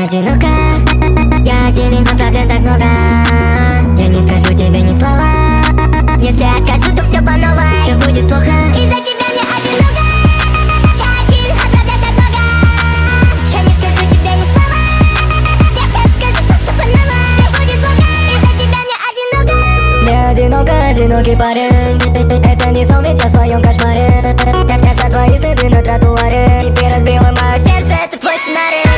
одинока, я один, но проблем так много. Я не скажу тебе ни слова. Если я скажу, то все по новой. Все будет плохо, из-за тебя мне одиноко. Я один, а проблем так много. Я не скажу тебе ни слова. Если я скажу, то все по новой. Все будет плохо, из-за тебя мне одиноко. Мне одиноко, одинокий парень. Это не сон, ведь я в своем кошмаре. Как снятся твои следы на тротуаре. И ты разбила мое сердце, это твой сценарий.